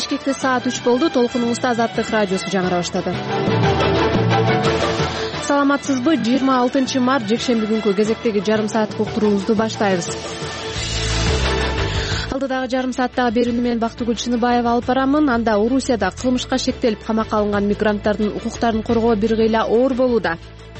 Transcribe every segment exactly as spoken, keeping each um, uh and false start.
Бишкекте саат үч болду. Толкунубузда Азаттык радиосу жаңыра баштады. Саламатсызбы? жыйырма алтынчы март жекшемби күнкү кезектеги жарым сааттык уктуруубузду баштайбыз. Алдыдагы жарым сааттагы берүүнү мен Бактыгүл Чыныбаева алып барамын. Анда Орусияда кылмышка шектелип камакка алынган мигранттардын укуктарын коргоо бир кыйла оор болууда.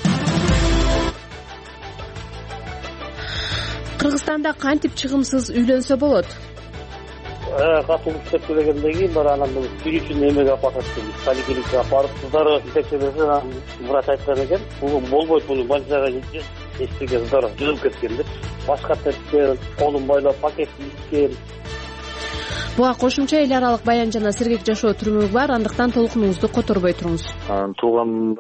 Кыргызстанда кантип чыгымсыз үйлөнсө болот? Катылып иштеп келгенден кийин бара анан бул үй үчүн эмеге алып барат экен. Поликлиникага барып кыздары жетекчелесе анан врач айткан экен. Бул болбойт, муну больницага эчтеке кыздар жүрүп кеткен деп. Башка тепкен, колун бойлоп пакет кийген. Буга кошумча эл аралык баян жана сергек жашоо түрмөгү бар, андыктан толкунубузду которбой туруңуз. Анан тууган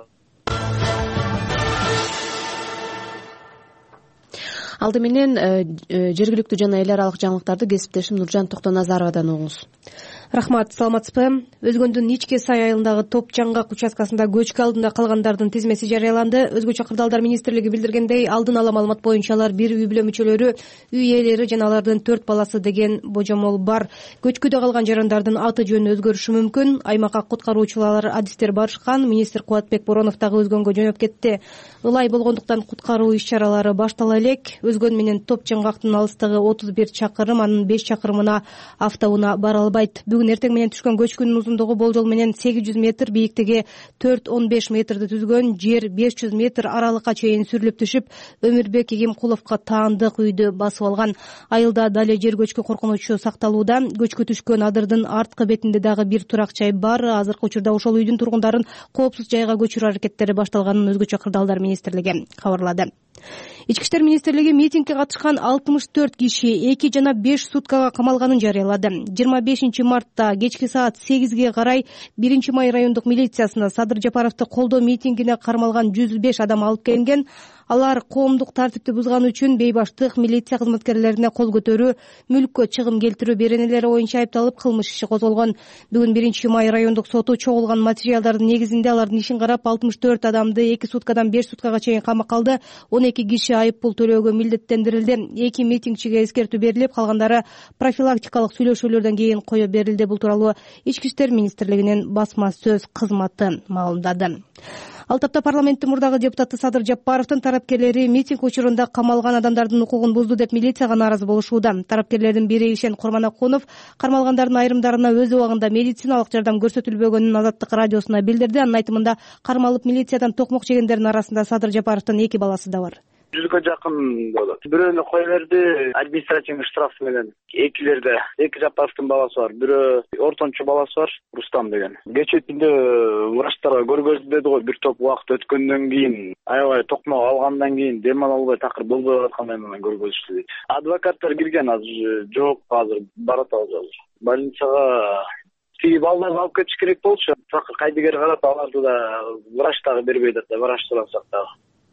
Алды менен жергиликтүү жана эл аралык жаңылыктарды кесиптешим Нуржан Токтоназаровадан угуңуз. Рахмат, саламатсызбы? Өзгөндүн Ичке Сай айылындагы Топ Жаңгак участкасында көчкү алдында калгандардын тизмеси жарыяланды. Өзгөчө кырдаалдар министрлиги билдиргендей, алдын ала маалымат боюнча алар бир үй бүлө мүчөлөрү, үй ээлери жана алардын төрт баласы деген божомол бар. Көчкүдө калган жарандардын аты жөнү өзгөрүшү мүмкүн. Аймакка куткаруучулар адистер барышкан. Министр Кубатбек Боронов дагы өзгөнгө жөнөп кетти. Ылай болгондуктан куткаруу иш-чаралары баштала элек. Өзгөн менен Топ Жаңгактын алыстыгы отуз бир чакырым, анын беш чакырымына автоунаа бара албайт. Бүгүн эртең менен түшкөн көчкүнүн узундугу болжол менен сегиз жүз метр, бийиктиги төрт он беш метрди түзгөн. Жер беш жүз метр аралыкка чейин сүрүлүп түшүп, Өмүрбек Игимкуловго таандык үйдү басып алган. Айылда дале жер көчкү коркунучу сакталууда. Көчкү түшкөн адырдын арткы бетинде дагы бир турак жай бар. Азыркы учурда ошол үйдүн тургундарын коопсуз жайга көчүрүү аракеттери башталганын өзгөчө кырдаалдар министрлиги кабарлады. Ички иштер министрлиги митингге катышкан алтымыш төрт киши эки жана беш суткага камалганын жарыялады. жыйырма бешинчи мартта кечки саат сегизге карай биринчи май райондук милициясына Садыр Жапаровду колдоо митингине кармалган жүз беш адам алып келинген. Алар коомдук тартипти бузган үчүн бейбаштык, милиция кызматкерлерине кол көтөрүү, мүлккө чыгым келтирүү беренелери боюнча айыпталып кылмыш иши козголгон. Бүгүн биринчи май райондук соту чогулган материалдардын негизинде алардын ишин карап, алтымыш төрт адамды эки суткадан беш суткага чейин камакка алды. он эки киши айып пул төлөөгө милдеттендирилди. эки митингчиге эскертүү берилип, калгандары профилактикалык сүйлөшүүлөрдөн кийин коё берилди. Бул тууралуу Ички иштер министрлигинин басма сөз кызматы маалымдады. Ал тапта парламенттин мурдагы депутаты Садыр Жапаровдун тарапкерлери митинг учурунда камалган адамдардын укугун бузду деп милицияга нааразы болушууда. Тарапкерлердин бири Ишен Курманакунов кармалгандардын айрымдарына өз убагында медициналык жардам көрсөтүлбөгөнүн Азаттык радиосуна билдирди. Анын айтымында кармалып милициядан токмок жегендердин арасында Садыр Жапаровдун эки баласы да бар. Жүзгө жакын болот. Бирөөнү кое берди административный штраф менен. Экилерде эки Жапаровдун баласы бар, бирөө ортончу баласы бар, Рустам деген. Кечээ түндө врачтарга көргөздү деди го, бир топ убакыт өткөндөн кийин, аябай токмок алгандан кийин дем ала албай такыр болбой аткандай менен көргөзүштү дейт. Адвокаттар кирген, азыр жок, азыр баратабыз азыр. Больницага тиги балдарды алып кетиш керек болчу. Такыр кайдыгер карап аларды да врач дагы бербей атат, врач сурасак дагы.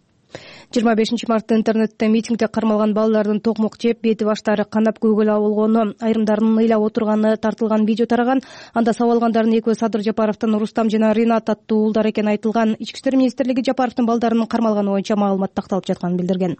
жыйырма бешинчи мартта интернетте митингде кармалган балдардын токмок жеп, бети баштары канап көгөлө болгону, айрымдарынын ыйлап отурганы тартылган видео тараган. Анда сабалгандардын экөө Садыр Жапаровдун Рустам жана Ринат аттуу уулдар экени айтылган. Ички иштер министрлиги Жапаровдун балдарынын кармалганы боюнча маалымат такталып жатканын билдирген.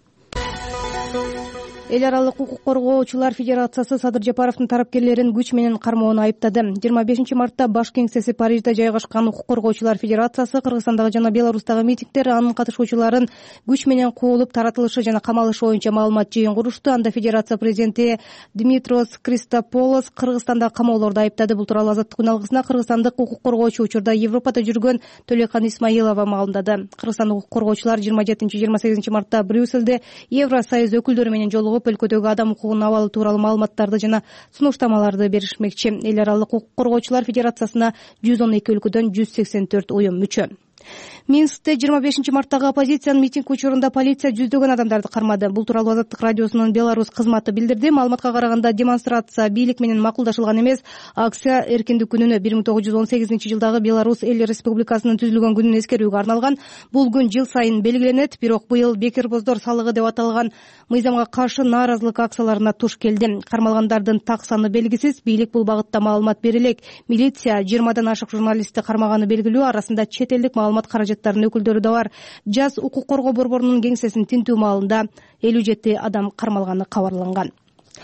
Эл аралык укук коргоочулар федерациясы Садыр Жапаровдун тарапкерлерин күч менен кармоону айыптады. жыйырма бешинчи мартта баш кеңсеси Парижде жайгашкан укук коргоочулар федерациясы Кыргызстандагы жана Беларустагы митингдер, анын катышуучуларын күч менен куулуп, таратылышы жана камалышы боюнча маалымат жыйын курушту. Анда федерация президенти Димитрос Кристополос Кыргызстандагы камоолорду айыптады. Бул тууралуу Азаттык күн алгысына кыргызстандык укук коргоочу учурда Европада жүргөн Төлөкан Исмаилова маалымдады. Кыргызстандык укук коргоочулар жыйырма жетинчи жыйырма сегизинчи мартта Брюссельде Евросоюз өкүлдөрү менен жолугуп, өлкөдөгү адам укугунун абалы тууралуу маалыматтарды жана сунуштамаларды беришмекчи. Эл аралык укук коргоочулар федерациясына жүз он эки өлкөдөн жүз сексен төрт уюм мүчө. Минскте жыйырма бешинчи марттагы оппозициянын митинг учурунда полиция жүздөгөн адамдарды кармады. Бул тууралуу Азаттык радиосунун Беларусь кызматы билдирди. Маалыматка караганда демонстрация бийлик менен макулдашылган эмес. Акция эркиндик күнүнө бир миң тогуз жүз он сегизинчи жылдагы Беларусь эл республикасынын түзүлгөн күнүн эскерүүгө арналган. Бул күн жыл сайын белгиленет, бирок быйыл бекербоздор салыгы деп аталган мыйзамга каршы нааразылык акцияларына туш келди. Кармалгандардын так саны белгисиз. Бийлик бул багытта маалымат бере элек. Милиция жыйырмадан ашык журналистти кармаганы белгилүү, арасында чет элдик маалымат каражаттарынын өкүлдөрү да бар. Жаз укук коргоо борборунун кеңсесин тинтүү маалында элүү жети адам кармалганы кабарланган.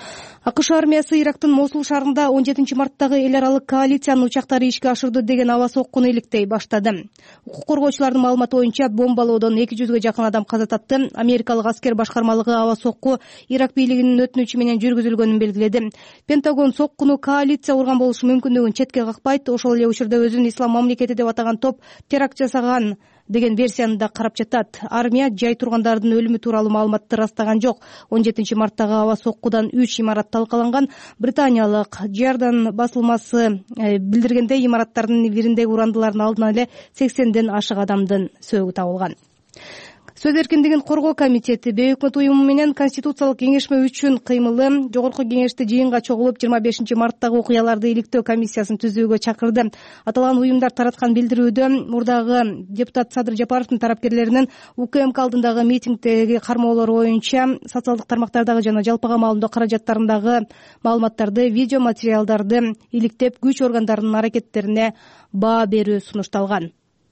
АКШ армиясы Ирактын Мосул шаарында он жетинчи марттагы эл аралык коалициянын учактары ишке ашырды деген аба соккуну иликтей баштады. Укук коргоочулардын маалыматы боюнча бомбалоодон эки жүзгө жакын адам каза тапты. Америкалык аскер башкармалыгы аба сокку Ирак бийлигинин өтүнүчү менен жүргүзүлгөнүн белгиледи. Пентагон соккуну коалиция урган болушу мүмкүндүгүн четке какпайт. Ошол эле учурда өзүн ислам мамлекети деп атаган топ теракт жасаган деген версияны да карап жатат. Армия жай тургандардын өлүмү тууралуу маалыматты ырастаган жок. он жетинчи марттагы аба соккудан үч имарат талкаланган. Британиялык Джардан басылмасы билдиргендей, имараттардын бириндеги урандылардын алдынан эле сексенден ашык адамдын сөөгү табылган. Сөз эркиндигин коргоо комитети Бейөкмөт уюму менен конституциялык кеңешме үчүн кыймылы жогорку кеңеште жыйынга чогулуп жыйырма бешинчи марттагы окуяларды иликтөө комиссиясын түзүүгө чакырды. Аталган уюмдар тараткан билдирүүдө мурдагы депутат Садыр Жапаровдун тарапкерлеринин УКМК алдындагы митингдеги кармоолору боюнча социалдык тармактардагы жана жалпыга маалымдоо каражаттарындагы маалыматтарды, видео материалдарды иликтеп, күч органдарынын аракеттерине баа берүү сунушталган.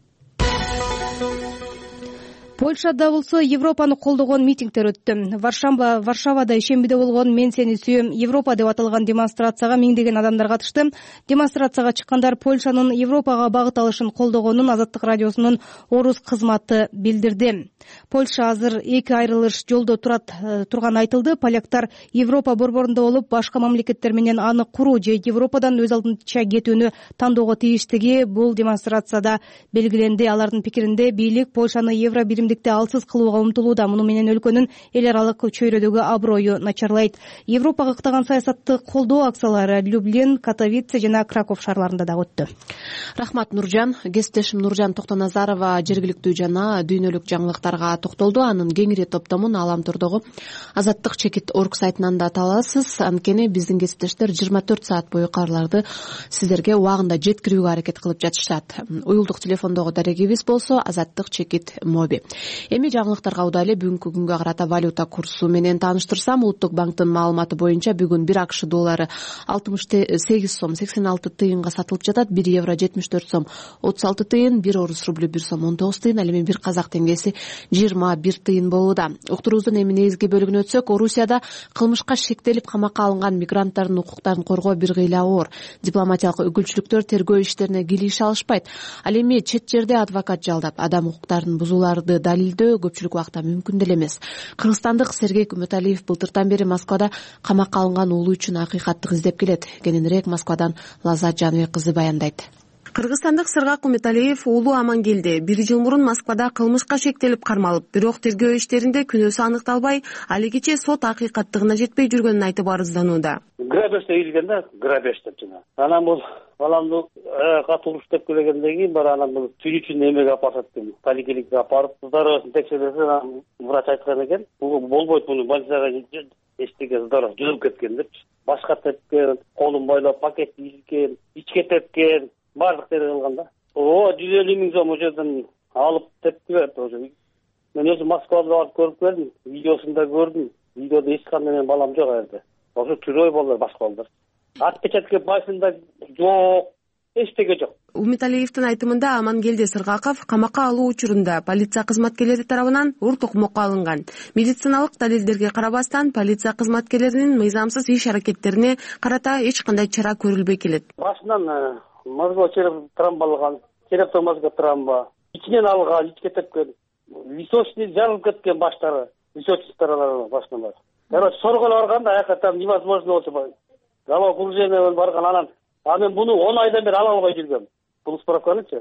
Польшада болсо Европаны колдогон митингдер өттү. Варшава, Варшавада ишембиде болгон "Мен сени сүйөм, Европа" деп аталган демонстрацияга миңдеген адамдар катышты. Демонстрацияга чыккандар Польшанын Европага багыт алышын колдогонун Азаттык радиосунун орус кызматы билдирди. Польша азыр эки айрылыш жолдо турат турганы айтылды. Поляктар Европа борборунда болуп, башка мамлекеттер менен аны куруу же Европадан өз алдынча кетүүнү тандоого тийиштиги бул демонстрацияда белгиленди. Алардын пикиринде бийлик Польшаны евро биримдикти алсыз кылууга умтулууда. Муну менен өлкөнүн эл аралык чөйрөдөгү аброю начарлайт. Европага ыктаган саясатты колдоо акциялары Люблин, Катовице жана Краков шаарларында да өттү. Рахмат, Нуржан. Кесиптешим Нуржан Токтоназарова жергиликтүү жана дүйнөлүк жаңылыктарга токтолду. Анын кеңири топтомун Аламтордогу Азаттык чекит орг сайтынан да таба аласыз. Анткени биздин кесиптештер жыйырма төрт саат бою кабарларды сиздерге убагында жеткирүүгө аракет кылып жатышат. Уюлдук телефондогу дарегибиз болсо Азаттык чекит моби. Эми жаңылыктарга ууда эле бүгүнкү күнгө карата валюта курсу менен тааныштырсам, Улуттук банктын маалыматы боюнча бүгүн бир АКШ доллары алтымыш сегиз сом сексен алты тыйынга сатылып жатат, бир евро жетимиш төрт сом отуз алты тыйын, бир орус рублю бир сом он тогуз тыйын, ал эми бир казак теңгеси жыйырма бир тыйын болууда. Уктуруубуздун эми негизги бөлүгүнө өтсөк, Орусияда кылмышка шектелип камакка алынган мигранттардын укуктарын коргоо бир кыйла оор. Дипломатиялык өкүлчүлүктөр тергөө иштерине кийлигише алышпайт. Ал эми чет жерде адвокат жалдап, адам укуктарын бузууларды далилдөө көпчүлүк убакта мүмкүн деле эмес. Кыргызстандык Сергей Куматалиев былтыртан бери Москвада камакка алынган уулу үчүн акыйкатты издеп келет. Кененирээк Москвадан Лаззат Жаныбек кызы баяндайт. Кыргызстандык Сыргак Куматалиев уулу Амангелди бир жыл мурун Москвада кылмышка шектелип кармалып, бирок тергөө иштеринде күнөөсү аныкталбай, али кечээ сот акыйкаттыгына жетпей жүргөнүн айтып арызданууда. Грабеж ийилген да, грабеж деп жана. Анан бул баламды катуу уруштап келгенден кийин бара анан бул түн үчүн эмеге алып барат экен. Поликлиникага апарып, здоровьясын текшерсе, врач айткан экен, бул болбойт, муну больницага эчтеке здорово жүрүп кеткен депчи. Башка тепкен, колун бойлоп пакет ийилген, ичке тепкен, баардык тере кылган да. О, жүз элүү миң сом ошол жерден алып тепти берди ошо. Мен өзүм Москвада барып көрүп келдим, видеосун да көрдүм. Видеодо эч кандай менен балам жок жерде. Ошо түрөй балдар, башка балдар. Отпечатки пальцында жок, эчтеке жок. Куматалиевдин айтымында Амангелди Сыргаков камакка алуу учурунда полиция кызматкерлери тарабынан урт токмокко алынган. Медициналык далилдерге карабастан полиция кызматкерлеринин мыйзамсыз иш аракеттерине карата эч кандай чара көрүлбөй келет. Башынан мозго череп тромбалган, черептен мозго тромба, ичинен алган, ичке тепкен, височный жарылып кеткен баштары, височный старалары башынан бар. Короче, соргон барганда аяка там невозможно болчу. Головокружение барган анан. А мен буну он айдан бери ала албай жүргөм. Бул справканычы.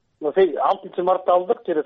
алтынчы мартта алдык через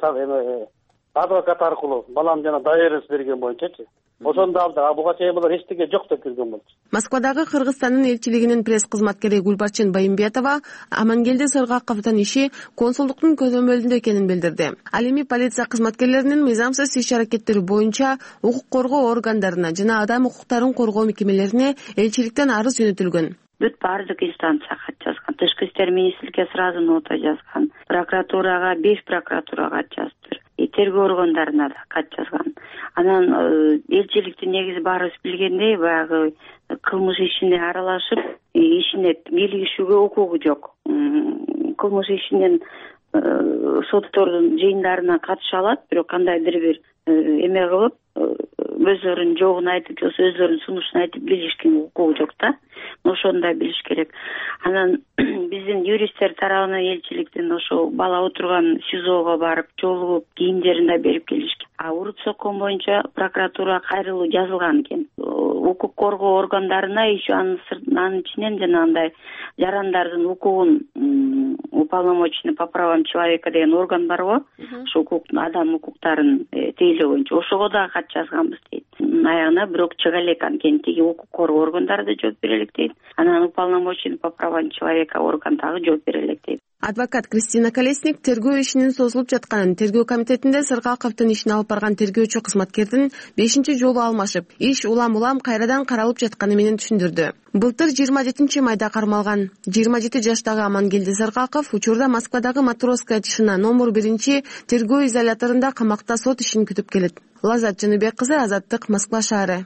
адвокат аркылуу. Балам жана доверенность берген боюнчачы. Ошондо алдык. А буга чейин булар эчтеке жок деп кирген болчу. Москвадагы Кыргызстандын элчилигинин пресс-кызматкери Гүлбарчын Байымбетова Амангелди Сыргаковдун иши консулдуктун көзөмөлүндө экенин билдирди. Ал эми полиция кызматкерлеринин мыйзамсыз иш аракеттери боюнча укук коргоо органдарына жана адам укуктарын коргоо мекемелерине элчиликтен арыз жөнөтүлгөн. Бүт бардык инстанция кат жазган. Тышкы иштер министрликке сразу нота жазган. Прокуратурага, беш прокуратурага жазды. Тергөө органдарына да кат жазган. Анан элчиликтин негизи баарыбыз билгендей, баягы кылмыш ишине аралашып, ишине кийлигишүүгө укугу жок. Кылмыш ишинен соттордун жыйындарына катыша алат, бирок кандайдыр бир эме кылып, өздөрүнүн жогун айтып же болбосо өзлөрүнүн сунушун айтып билишкен укугу жок да. Ошону да билиш керек. Анан биздин юристтер тарабынан элчиликтин ошо бала отурган СИЗОго барып жолугуп кийимдерин да берип келишкен. А урут соккон боюнча прокуратурага кайрылуу жазылган экен. Укук коргоо органдарына еще анын ичинен жанагындай жарандардын укугун уполномоченный по правам человека деген орган барго, ошо укук адам укуктарын тейлөө боюнча ошого да кат жазганбыз дейт. Аягына бирок чыга элек анткени тиги укук коргоо органдары да жооп бере элек дейт. Анан уполномоченный по правам человека орган дагы жооп бере элек дейт. Адвокат Кристина Колесник тергөө ишинин созулуп жатканын, тергөө комитетинде Сыргаковдун ишин алып барган тергөөчү кызматкердин бешинчи жолу алмашып, иш улам-улам кайрадан каралып жатканы менен түшүндүрдү. Былтыр жыйырма жетинчи майда кармалган жыйырма жети жаштагы Амангелди Сыргаков учурда Москвадагы Матросская тишина номер биринчи тергөө изоляторунда камакта сот ишин күтүп келет. Лазат Жаныбек кызы, Азаттык, Москва шаары.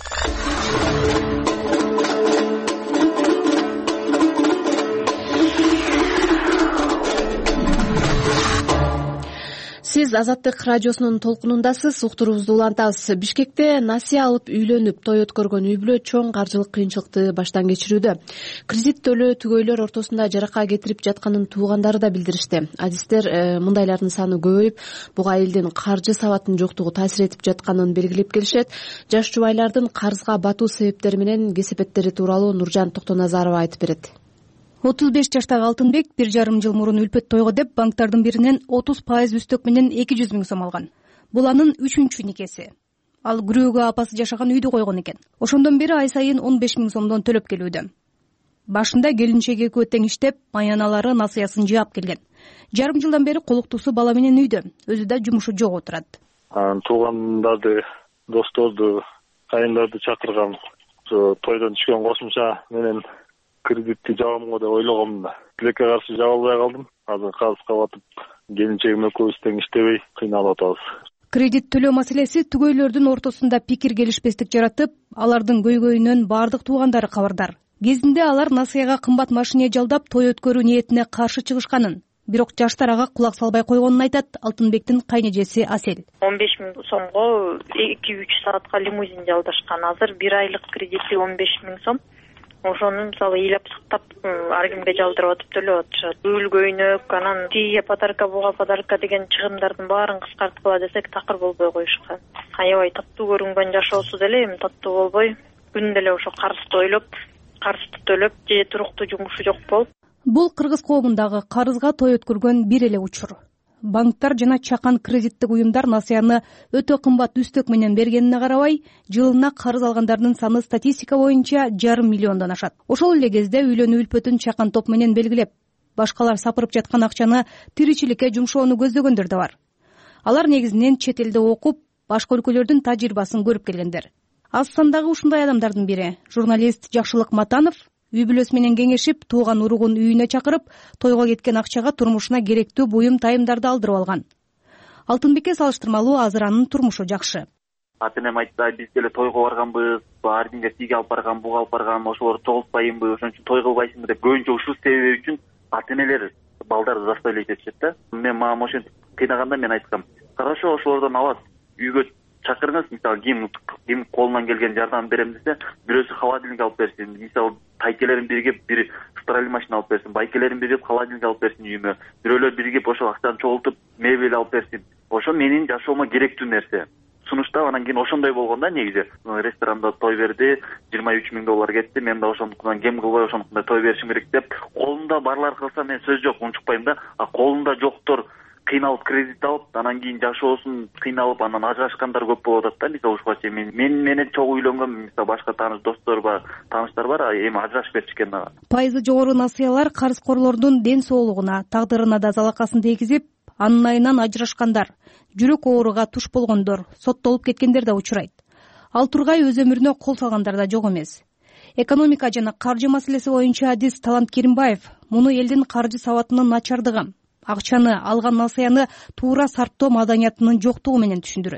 Сиз Азаттык радиосунун толкунундасыз. Уктуруубузду улантабыз. Бишкекте насыя алып үйлөнүп той өткөргөн үй бүлө чоң каржылык кыйынчылыкты баштан кечирүүдө. Кредит төлөө түгөйлөр ортосунда жарака кетирип жатканын туугандары да билдиришти. Адистер мындайлардын саны көбөйүп, буга элдин каржы сабатынын жоктугу таасир этип жатканын белгилеп келишет. Жаш жубайлардын карызга батуу себептери менен кесепеттери тууралуу Нуржан Токтоназарова айтып берет. отуз беш жаштагы Алтынбек бир жарым жыл мурун үлпөт тойго деп банктардын биринен отуз пайыз үстөк менен эки жүз миң сом алган. Бул анын үчүнчү никеси. Ал күрөөгө апасы жашаган үйдү койгон экен. Ошондон бери ай сайын он беш миң сомдон төлөп келүүдө. Башында келинчеги экөө тең иштеп, аяналары насыясын жаап келген. Жарым жылдан бери колуктуусу бала менен үйдө, өзү да жумушу жок отурат. Анан туугандарды, досторду, кайындарды чакыргам. Ошо тойдон түшкөн кошумча менен кредитти жабамго деп ойлогом да. Тилекке каршы жаба албай калдым. Азыр казыска батып, келинчегим экөөбүз тең иштебей кыйналып атабыз. Кредит төлөө маселеси түгөйлөрдүн ортосунда пикир келишпестик жаратып, алардын көйгөйүнөн бардык туугандары кабардар. Кезинде алар насыяга кымбат машине жалдап той өткөрүү ниетине каршы чыгышканын, бирок жаштар ага кулак салбай койгонун айтат Алтынбектин кайнежеси Асель. он беш миң сомго эки үч саатка лимузин жалдашкан. Азыр бир айлык кредити он беш миң сом. Ошону мисалы ыйлап сактап ар кимге жалдырып атып төлөп атышат. Үй көйнөк, анан тиге подарка, буга подарка деген чыгымдардын баарын кыскарткыла десек такыр болбой коюшкан. Аябай таттуу көрүнгөн жашоосу деле эми таттуу болбой, күн деле ошо карызды ойлоп, карызды төлөп, же туруктуу жумушу жок болуп. Бул кыргыз коомундагы карызга той өткөргөн бир эле учур. Банктар жана чакан кредиттик уюмдар насыяны өтө кымбат үстөк менен бергенине карабай, жылына карыз алгандардын саны статистика боюнча жарым миллиондон ашат. Ошол эле кезде үйлөнүү үлпөтүн чакан топ менен белгилеп, башкалар сапырып жаткан акчаны тиричиликке жумшоону көздөгөндөр да бар. Алар негизинен чет элде окуп, башка өлкөлөрдүн тажрыйбасын көрүп келгендер. Аз сандагы ушундай адамдардын бири журналист Жакшылык Матанов үй бүлөсү менен кеңешип, тууган уругун үйүнө чакырып, тойго кеткен акчага турмушуна керектүү буюм тайымдарды алдырып алган. Алтынбекке салыштырмалуу азыр анын турмушу жакшы. Ата-энем айтты, биз деле тойго барганбыз, ар кимге тиги алып барган, буга алып барган, ошолорду чогултпайынбы, ошон үчүн той кылбайсыңбы деп көбүнчө ушул себеби үчүн ата-энелер балдарды заставлять этишет да. Мен мага ошентип кыйнаганда мен айткам, хорошо, ошолордон алат, үйгө чакырыңыз, мисалы ким ким колунан келген жардам берем десе, бирөөсү холодильник алып берсин, мисалы тайкелерин биригип бир стиральный машина алып берсин, байкелерин биригип холодильник алып берсин үйүмө, бирөөлөр биригип ошо акчаны чогултуп мебель алып берсин. Ошо менин жашоомо керектүү нерсе. Сунуштап анан кийин ошондой болгондо негизи ресторанда той берди, жыйырма үч миң доллар кетти, мен да ошондуктан кем кылбай ошондой той беришим керек деп, колумда барлар кылса мен сөз жок, унчукпайм да, а колунда жоктор кыйналып кредит алып, анан кийин жашоосун кыйналып, анан ажырашкандар көп болуп атат да. Мисалы ушуга чейин мен мен менен чогуу үйлөнгөн, мисалы башка тааныш достор бар, тааныштар бар, эми ажырашып беришкен ага. Пайызы жогору насыялар карызкорлордун ден соолугуна, тагдырына да залакасын тийгизип, анын айынан ажырашкандар, жүрөк ооруга туш болгондор, соттолуп кеткендер да учурайт. Ал тургай өз өмүрүнө кол салгандар да жок эмес. Экономика жана каржы маселеси боюнча адис Талант Керимбаев муну элдин каржы сабатынын начардыгы, акчаны алган насыяны туура сарптоо маданиятынын жоктугу менен түшүндүрөт.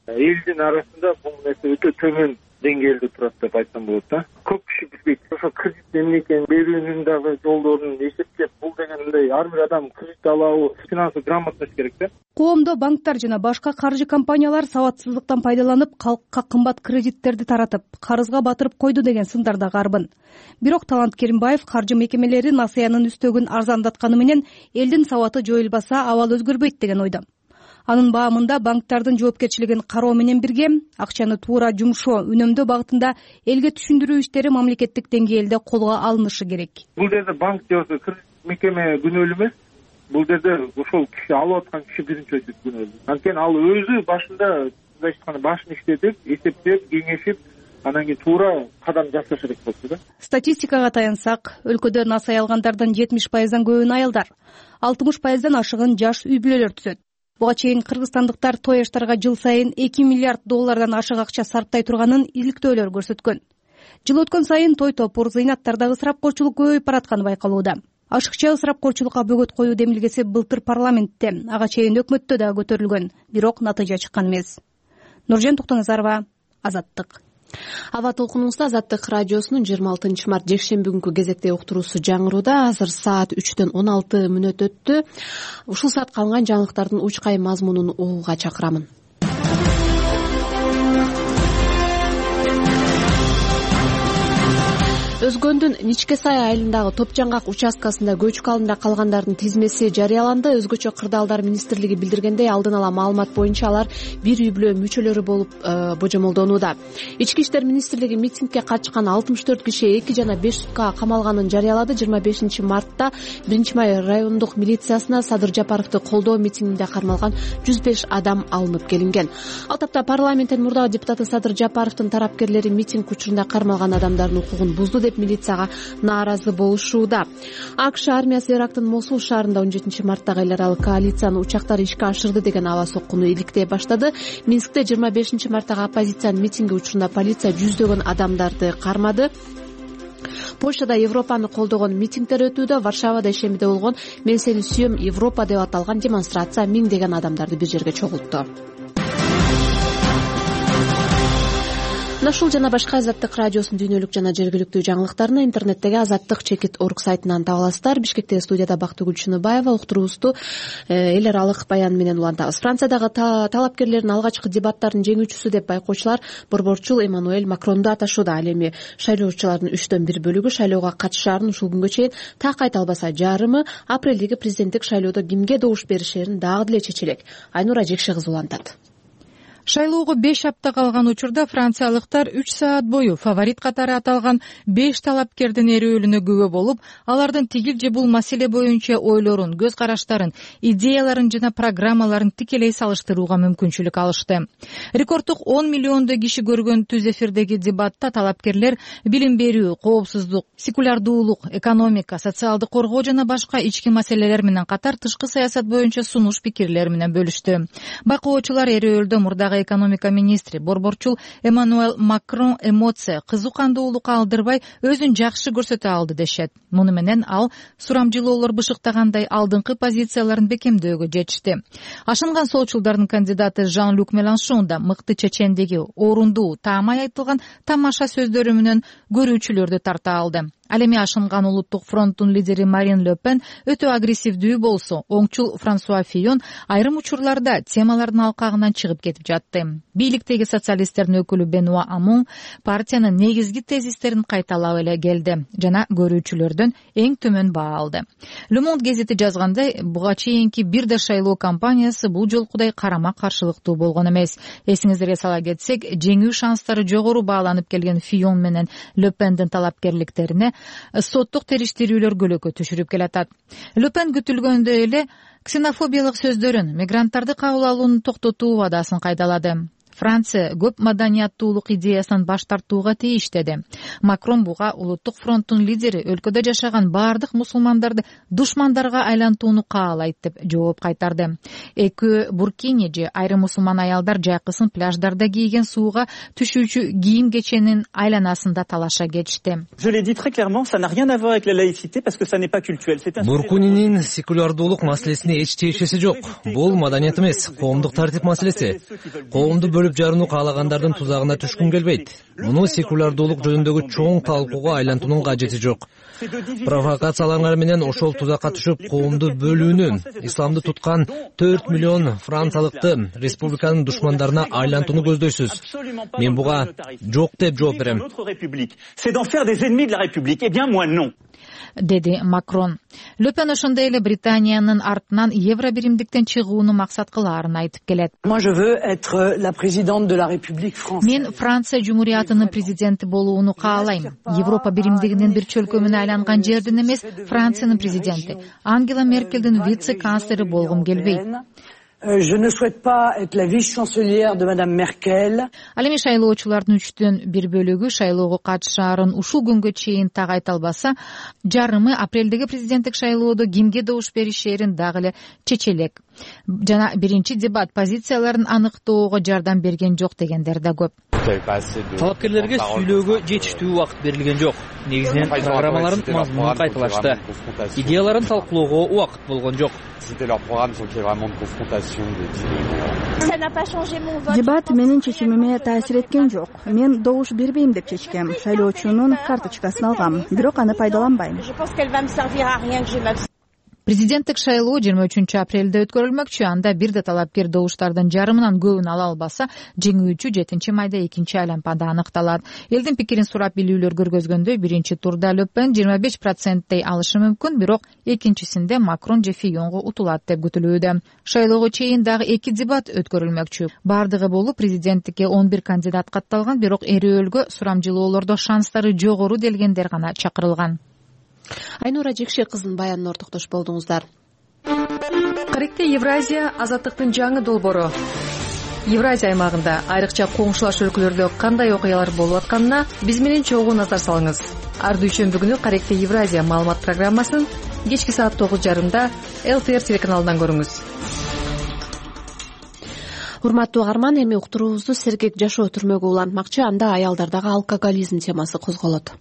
элдин арасында бул нерсе өтө төмөн деңгээлде турат деп айтсам болот да. Көп киши билбейт. Ошо кредит эмне экенин берүүнүн дагы жолдорун эсептеп, бул деген мындай ар бир адам кредит алабы, финансовый грамотность керек да. Коомдо банктар жана башка каржы компаниялар сабатсыздыктан пайдаланып, калкка кымбат кредиттерди таратып, карызга батырып койду деген сындар да карбын. Бирок Талант Керимбаев каржы мекемелери насыянын үстөгүн арзандатканы менен элдин сабаты жоюлбаса абал өзгөрбөйт деген ойдо. Анын баамында банктардын жоопкерчилигин кароо менен бирге акчаны туура жумшоо, үнөмдөө багытында элге түшүндүрүү иштери мамлекеттик деңгээлде колго алынышы керек. Бул жерде банк же кредит мекеме күнөөлүү эмес. Бул жерде ошол киши алып аткан киши биринчи очередь күнөөлүү. Анткени ал өзү башында сиз айткандай башын иштетип, эсептеп, кеңешип, анан кийин туура кадам жасашы керек болчу да. Статистикага таянсак, өлкөдө насай алгандардан жетимиш пайыздан көбүн аялдар, алтымыш пайыздан ашыгын жаш үй бүлөлөр түзөт. Буга чейин кыргызстандыктар той аштарга жыл сайын эки миллиард доллардан ашык акча сарптай турганын иликтөөлөр көрсөткөн. Жыл өткөн сайын той топур, зыйнаттардагы ысырапкорчулук көбөйүп баратканы байкалууда. Ашыкча ысырапкорчулукка бөгөт коюу демилгеси былтыр парламентте, ага чейин өкмөттө да көтөрүлгөн, бирок натыйжа чыккан эмес. Нуржан Токтоназарова, Азаттык. Аба толкунубузда Азаттык радиосунун жыйырма алтынчы март жекшемби күнкү кезектеги уктуруусу жаңырууда. Азыр саат үчтөн он алты мүнөт өттү. Ушул саатка алынган жаңылыктардын учкай мазмунун угууга чакырамын. Өзгөндүн Ничке Сай айылындагы Топжаңгак участкасында көчкү алдында калгандардын тизмеси жарыяланды. Өзгөчө кырдаалдар министрлиги билдиргендей, алдын ала маалымат боюнча алар бир үй бүлө мүчөлөрү болуп божомолдонууда. Ички иштер министрлиги митингге катышкан алтымыш төрт киши эки жана беш суткага камалганын жарыялады. жыйырма бешинчи мартта биринчи май райондук милициясына Садыр Жапаровду колдоо митингинде кармалган жүз беш адам алынып келинген. Ал тапта парламенттин мурдагы депутаты Садыр Жапаровдун тарапкерлери митинг учурунда кармалган адамдардын укугун бузду деп милицияга нааразы болушууда. АКШ армиясы Ирактын Мосул шаарында он жетинчи марттагы эл аралык коалициянын учактары ишке ашырды деген аба соккуну иликтей баштады. Минскте жыйырма бешинчи марттагы оппозициянын митинги учурунда полиция жүздөгөн адамдарды кармады. Польшада Европаны колдогон митингдер өтүүдө. Варшавада ишембиде болгон "Мен сени сүйөм, Европа" деп аталган демонстрация миңдеген адамдарды бир жерге чогултту. Ушул жана башка Азаттык радиосунун дүйнөлүк жана жергиликтүү жаңылыктарына интернеттеги азаттык чекит орг сайтынан таба аласыздар. Бишкектеги студияда Бактыгүл Чыныбаева уктуруубузду эл аралык баян менен улантабыз. Франциядагы талапкерлердин алгачкы дебаттардын жеңүүчүсү деп байкоочулар борборчул Эммануэль Макронду аташууда. Ал эми шайлоочулардын үчтөн бир бөлүгү шайлоого катышаарын, ушул күнгө чейин так айта албаса жарымы апрелдеги президенттик шайлоодо кимге добуш беришерин дагы деле чечелек. Айнура Жекше кызы улантат. Шайлоого беш апта калган учурда франциялыктар үч саат бою фаворит катары аталган беш талапкердин эрөөлүнө күбө болуп, алардын тигил же бул маселе боюнча ойлорун, көз караштарын, идеяларын жана программаларын тикелей салыштырууга мүмкүнчүлүк алышты. Рекорддук он миллиондой киши көргөн түз эфирдеги дебатта талапкерлер билим берүү, коопсуздук, секулярдуулук, экономика, социалдык коргоо жана башка ички маселелер менен катар тышкы саясат боюнча сунуш пикирлер менен бөлүштү. Байкоочулар эрөөлдө мурдагы экономика министри борборчул Эммануэль Макрон эмоция, кызыкандуулукка алдырбай өзүн жакшы көрсөтө алды дешет. Муну менен ал сурамжылоолор бышыктагандай алдыңкы позицияларын бекемдөөгө жетишти. Ашынган солчулдардын кандидаты Жан-Люк Меланшон да мыкты чечендеги, орундуу, таамай айтылган тамаша сөздөрү менен көрүүчүлөрдү тарта алды. Ал эми ашынган улуттук фронттун лидери Марин Ле Пен өтө агрессивдүү болсо, оңчул Франсуа Фийон айрым учурларда темалардын алкагынан чыгып кетип жатты. Бийликтеги социалисттердин өкүлү Бенуа Амон партиянын негизги тезистерин кайталап эле келди жана көрүүчүлөрдөн эң төмөн баа алды. Le Monde гезити жазгандай, буга чейинки бир да шайлоо кампаниясы бул жолкудай карама каршылыктуу болгон эмес. Эсиңиздерге сала кетсек, жеңүү шанстары жогору бааланып келген Фийон менен Ле Пендин талапкерликтерине соттук териштирүүлөр көлөкө түшүрүп келатат. Ле Пен күтүлгөндөй эле ксенофобиялык сөздөрүн, мигранттарды кабыл алууну токтотуу вадасын кайдалады. Франция көп маданияттуулук идеясынан баш тартууга тийиш деди. Макрон буга улуттук фронттун лидери өлкөдө жашаган бардык мусулмандарды душмандарга айлантууну каалайт деп жооп кайтарды. Экөө буркини же айрым мусулман аялдар жайкысын пляждарда кийген сууга түшүүчү кийим кеченин айланасында талаша кетишти. Буркунинин секулярдуулук маселесине эч тиешеси жок. Бул маданият эмес, коомдук тартип маселеси. Коомду бөлүп бөлүп жарууну каалагандардын тузагына түшкүм келбейт. Муну секулярдуулук жөнүндөгү чоң талкууга айлантуунун кажети жок. Провокациялар менен ошол тузакка түшүп коомду бөлүүнү, исламды туткан төрт миллион франциялыкты республиканын душмандарына айлантууну көздөйсүз. Мен буга жок деп жооп берем. Деди Макрон. Ле Пен ошондой эле Британиянын артынан евро биримдиктен чыгууну максат кылаарын айтып келет. Мен Франция Жумуриятынын президенти болууну каалайм. Европа биримдигинин бир чөлкөмүнө айланган жердин эмес, Франциянын президенти. Ангела Меркелдин вице-канцлери болгум келбейт. Je ne souhaite pas être la vice-chancelière de Madame Merkel. Ал эми шайлоочулардын үчтөн бир бөлүгү шайлоого катышаарын ушул күнгө чейин так айта албаса, жарымы апрелдеги президенттик шайлоодо кимге добуш беришерин дагы эле чечелек. Жана биринчи дебат позицияларын аныктоого жардам берген жок дегендер да көп. Талапкерлерге сүйлөөгө жетиштүү убакыт берилген жок. Негизинен программаларын мазмунун кайталашты. Идеяларын талкуулоого убакыт болгон жок. Дебат менин чечимиме таасир эткен жок. Мен добуш бербейм деп чечкем. Шайлоочунун карточкасын алгам, бирок аны пайдаланбайм. Президенттик шайлоо жыйырма үчүнчү апрелде өткөрүлмөкчү. Анда бир да талапкер добуштардын жарымынан көбүн ала албаса, жеңүүчү жетинчи майда экинчи айланпада аныкталат. Элдин пикирин сурап билүүлөр көргөзгөндөй, биринчи турда Ле Пен жыйырма беш проценттей алышы мүмкүн, бирок экинчисинде Макрон же Фийонго утулат деп күтүлүүдө. Шайлоого чейин дагы эки дебат өткөрүлмөкчү. Бардыгы болуп президенттикке он бир кандидат катталган, бирок эрөөлгө сурамжылоолордо шанстары жогору делгендер гана чакырылган. Айнура Жекше кызынын баянына ортоктош болдуңуздар. Каректе Евразия азаттыктын жаңы долбоору. Евразия аймагында айрыкча коңшулаш өлкөлөрдө кандай окуялар болуп атканына биз менен чогуу назар салыңыз. Ар дүйшөмбү күнү Каректе Евразия маалымат программасын кечки саат тогуз жарымда эл ти эр телеканалынан көрүңүз. Урматтуу угарман, эми уктуруубузду сергек жашоо түрмөгү улантмакчы. Анда аялдардагы алкоголизм темасы козголот.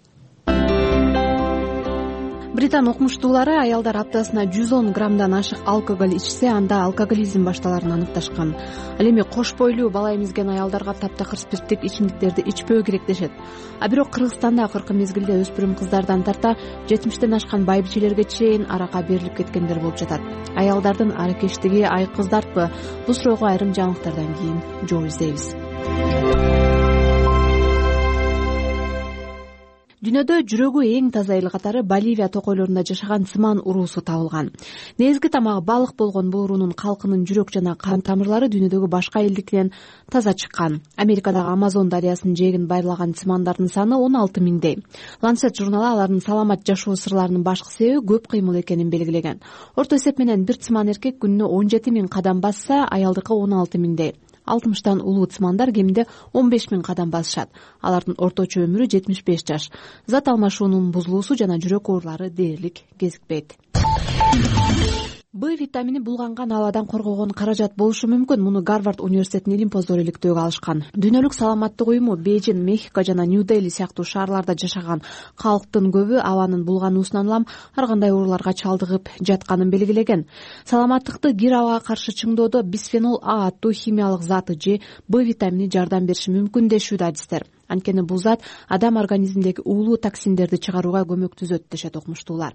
Британ окумуштуулары аялдар аптасына жүз он граммдан ашык алкоголь ичсе, анда алкоголизм башталарын аныкташкан. Ал эми кош бойлуу бала эмизген аялдарга таптакыр спирттик ичимдиктерди ичпөө керек дешет. А бирок Кыргызстанда акыркы мезгилде өспүрүм кыздардан тарта жетимиштен ашкан байбичелерге чейин аракка берилип кеткендер болуп жатат. Аялдардын аракештиги айкыздартпы? Бул суроого айрым жаңылыктардан кийин жооп издейбиз. Дүйнөдө жүрөгү эң таза эл катары Боливия токойлорунда жашаган цыман уруусу табылган. Негизги тамагы балык болгон бул уруунун калкынын жүрөк жана кан тамырлары дүйнөдөгү башка элдикинен таза чыккан. Америкадагы Амазон дарыясынын жээгин байырлаган цымандардын саны он алты миңдей. Lancet журналы алардын саламат жашоо сырларынын башкы себеби көп кыймыл экенин белгилеген. Орто эсеп менен бир цыман эркек күнүнө он жети миң кадам басса, аялдыкы он алты миңдей. алтымыштан улуу цымандар кеминде он беш миң кадам басышат. Алардын орточо өмүрү жетимиш беш жаш. Зат алмашуунун бузулуусу жана жүрөк оорулары дээрлик кезикпейт. Б витамини булганган абадан коргогон каражат болушу мүмкүн. Муну Гарвард университетинин илимпоздору иликтөөгө алышкан. Дүйнөлүк саламаттык уюму Бейжин, Мехико жана Нью-Дели сыяктуу шаарларда жашаган калктын көбү абанын булгануусунан улам ар кандай ооруларга чалдыгып жатканын белгилеген. Саламаттыкты кир абага каршы чыңдоодо бисфенол А аттуу химиялык заты же Б витамини жардам бериши мүмкүн дешүүдө адистер. Анткени бул зат адам организминдеги уулуу токсиндерди чыгарууга көмөктөзөт дешет окумуштуулар.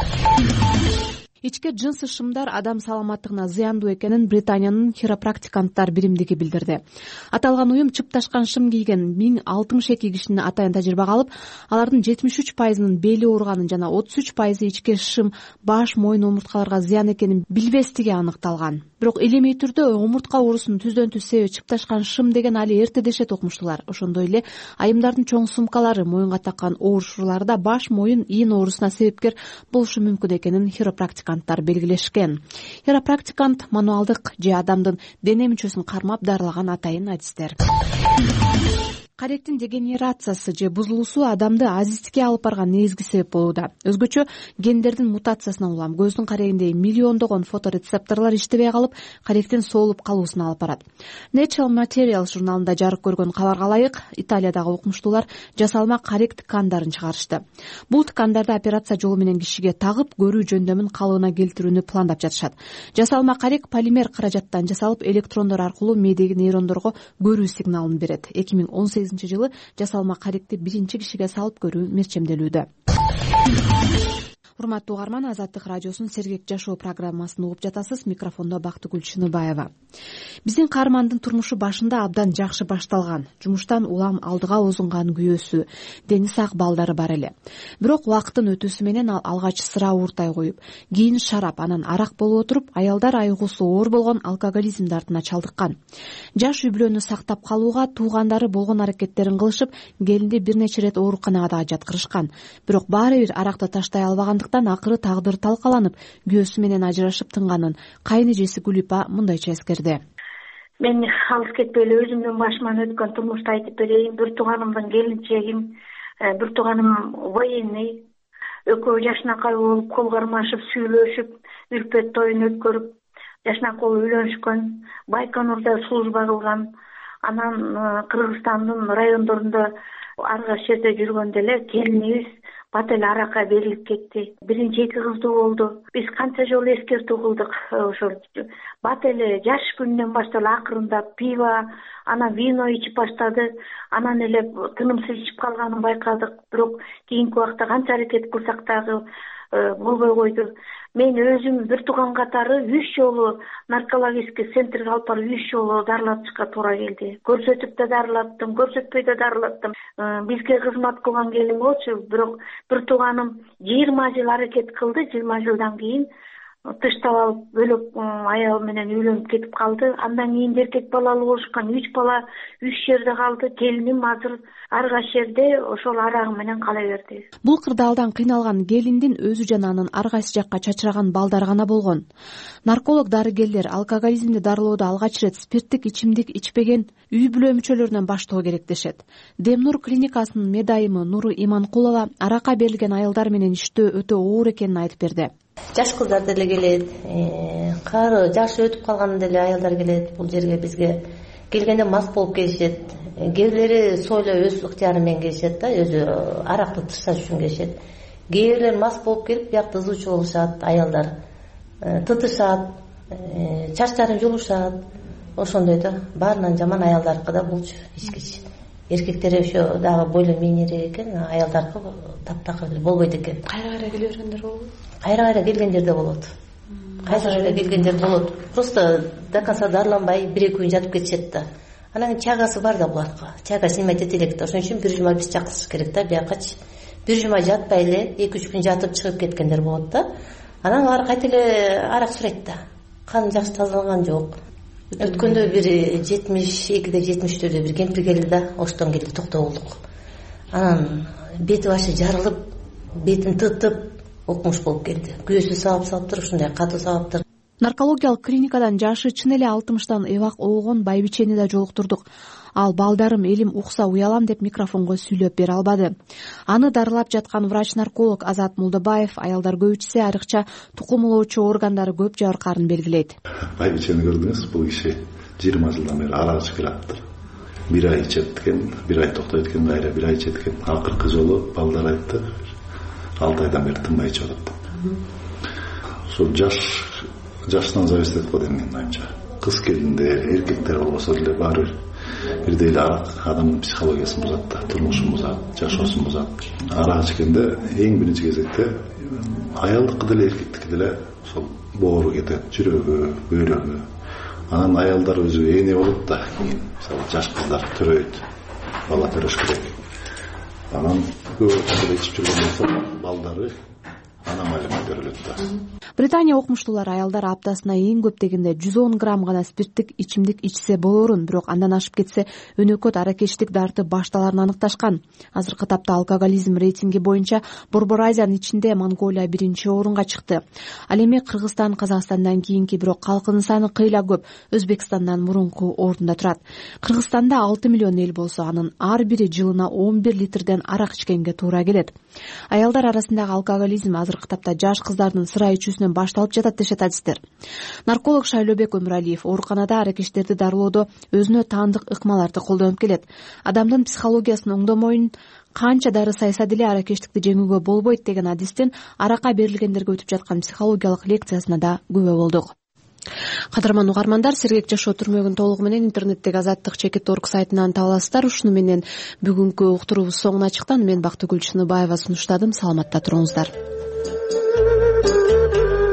Ичке жынсы шымдар адам саламаттыгына зыяндуу экенин Британиянын хиропрактиканттар биримдиги билдирди. Аталган уюм чыпташкан шым кийген миң алтымыш эки кишини атайын тажрыйбага алып, алардын жетимиш үч пайызынын бели ооруганын жана отуз үч пайызы ичке шым баш, мойын, омурткаларга зыян экенин билбестиги аныкталган. Бирок илимий түрдө омуртка оорусунун түздөн түз себеби чыпташкан шым деген али эрте дешет окумуштуулар. Ошондой эле айымдардын чоң сумкалары, моюнга таккан оорушуулары да баш, моюн, ийин оорусуна себепкер болушу мүмкүн экенин хиропрактиканттар белгилешкен. Хиропрактикант мануалдык же адамдын дене мүчөсүн кармап дарылаган атайын адистер. Каректин дегенерациясы же бузулуусу адамды азиздикке алып барган негизги себеп болууда. Өзгөчө гендердин мутациясынан улам көздүн карегиндеги миллиондогон фоторецепторлор иштебей калып, каректин соолуп калуусуна алып барат. Nature Materials журналында жарык көргөн кабарга ылайык, Италиядагы окумуштуулар жасалма карек ткандарын чыгарышты. Бул ткандарды операция жолу менен кишиге тагып, көрүү жөндөмүн калыбына келтирүүнү пландап жатышат. Жасалма карек полимер каражаттан жасалып, электрондор аркылуу мээдеги нейрондорго көрүү сигналын берет. эки миң он сегизинчи жылы жасалма каректи биринчи кишиге салып көрүү мерчемделүүдө. Урматтуу угарман, Азаттык радиосунун Сергек жашоо программасын угуп жатасыз. Микрофондо Бактыгүл Чыныбаева. Биздин каармандын турмушу башында абдан жакшы башталган. Жумуштан улам алдыга озунган күйөөсү, дени сак балдары бар эле. Бирок убакыттын өтүүсү менен ал алгач сыра ууртай коюп, кийин шарап, анан арак болуп отуруп, аялдар айгуусу оор болгон алкоголизм дартына чалдыккан. Жаш үй бүлөнү сактап калууга туугандары болгон аракеттерин кылышып, келинди бир нече ирет ооруканага да жаткырышкан. Бирок баары бир аракты таштай албагандыктан акыры тагдыр талкаланып, күйөөсү менен ажырашып тынганын кайын эжеси Гүлипа мындайча эскерди. Мен алыс кетпей эле өзүмдүн башыман өткөн турмушту айтып берейин. Бир тууганымдын келинчегим, бир тууганым военный, экөө жашнакай болуп, кол кармашып, сүйлөшүп, үрпөт тоюн өткөрүп, жашнакай үйлөнүшкөн, Байконурда служба кылган. Анан Кыргызстандын райондорунда арга жерде жүргөндө эле келинибиз бат эле аракка берилип кетти. Биринчи эки кыздуу болду. Биз канча жолу эскертүү кылдык. Ошол бат эле жаш күнүнөн баштап акырындап пиво, анан вино ичип баштады. Анан эле тынымсыз ичип калганын байкадык. Бирок кийинки убакта канча аракет кылсак дагы болбой койду. Мен өзүм бир тууган катары үч жолу наркологический центрге алып барып үч жолу дарылатышка туура келди. Көрсөтүп да дарылаттым, көрсөтпөй да дарылаттым. Бизге кызмат кылган келин болчу, бирок бир тууганым жыйырма жыл аракет кылды. жыйырма жылдан кийин тыштап алып бөлөк аял менен үйлөнүп кетип калды. Андан кийин эркек балалуу болушкан, үч бала үч жерде калды. Келиним азыр арга жерде ошол арагы менен кала берди. Бул кырдаалдан кыйналган келиндин өзү жана анын ар кайсы жакка чачыраган балдары гана болгон. Нарколог дарыгерлер алкоголизмди дарылоодо алгач ирет спирттик ичимдик ичпеген үй бүлө мүчөлөрүнөн баштоо керек дешет. Демнур клиникасынын медайымы Нуру Иманкулова аракка берилген аялдар менен иштөө өтө оор экенин айтып берди. Жаш кыздар деле келет, кары жашы өтүп калган деле аялдар келет. Бул жерге бизге келгенде мас болуп келишет. Кээ бирлери сойло өз ыктыяры менен келишет да, өзү аракты тышташ үчүн келишет. Кээ бирлери мас болуп келип, биякта ызуучу болушат аялдар. Тытышат, чачтарын жулушат. Ошондой да, баарынан жаман аялдаркы да болчу ичкич. Эркектер ошо дагы бойло мийнерээк экен, аялдаркы таптакыр болбойт экен. Кайра-кайра келе бергендер болобу? Кайра-кайра келгендер да болот. Кайра-кайра келгендер болот. Просто до конца дарыланбай бир-эки күн жатып кетишет да. Анан чагасы бар да буларга. Чага снимать эте элек да. Ошон үчүн бир жума биз чакырыш керек да, биякачы. Бир жума жатпай эле эки үч күн жатып чыгып кеткендер болот да. Анан алар кайта эле арак сурайт да. Кан жакшы тазаланган жок. Өткөндө бир жетимиш экиде жетимиш үчтөрдө бир кемпир келди да, оштон келди, токто болдук. Анан бети башы жарылып, бетин тытып окмуш болуп келди. Күйөөсү сабап-сабаптыр, ушундай катуу сабаптыр. Наркологиялык клиникадан жашы чын эле алтымыштан эбак оогон байбичени да жолуктурдук. Ал балдарым элим укса уялам деп микрофонго сүйлөп бере албады. Аны дарылап жаткан врач-нарколог Азат Мулдабаев аялдар көп ичсе айрыкча тукумулоочу органдары көп жабыркаарын белгилейт. Байбичени көрдүңүз, бул киши жыйырма жылдан бери арак ичип келаптыр. Бир ай ичет экен, бир ай токтойт экен, кайра бир ай ичет экен. Акыркы жолу балдар айтты, алты айдан бери тынбай ичип атат. Ошол жаш жаштан зависит этип коет менин оюмча. Кыз келиндер, эркектер болбосо деле баары бир бирдей эле арак адамдын психологиясын бузат да, турмушун бузат, жашоосун бузат. Арак ичкенде эң биринчи кезекте аялдыкы деле эркектики деле ошол боору кетет, жүрөгү, бөйрөгү. Анан аялдар өзү эне болот да, мисалы жаш кыздар төрөйт, бала төрөш керек. Анан көп ичип жүргөн болсо балдары аномалия көрүлөт да. Британия окумуштуулары аялдар аптасына эң көп дегенде жүз он грамм гана спирттик ичимдик ичсе болоорун, бирок андан ашып кетсе өнөкөт аракечтик дарты башталарын аныкташкан. Азыркы тапта алкоголизм рейтинги боюнча Борбор Азиянын ичинде Монголия биринчи орунга чыкты. Ал эми Кыргызстан Казакстандан кийинки, бирок калкынын саны кыйла көп, Өзбекстандан мурунку орунда турат. Кыргызстанда алты миллион эл болсо, анын ар бири жылына он бир литрден арак ичкенге туура келет. Аялдар арасындагы алкоголизм азыркы тапта жаш кыздардын сыра ичүүсүнөн башталып жатат дешет адистер. Нарколог Шайлообек Өмүралиев ооруканада аракечтерди дарылоодо өзүнө таандык ыкмаларды колдонуп келет. Адамдын психологиясын оңдомоюн канча дары сайса деле аракечтикти жеңүүгө болбойт деген адистин аракка берилгендерге өтүп жаткан психологиялык лекциясына да күбө болдук. Кадырман угармандар, сергек жашоо түрмөгүн толугу менен интернеттеги азаттык чекит точка орг сайтынан таба аласыздар. Ушуну менен бүгүнкү уктуруубуз соңуна чыкты. Мен Бактыгүл Чыныбаева сунуштадым. Саламатта туруңуздар.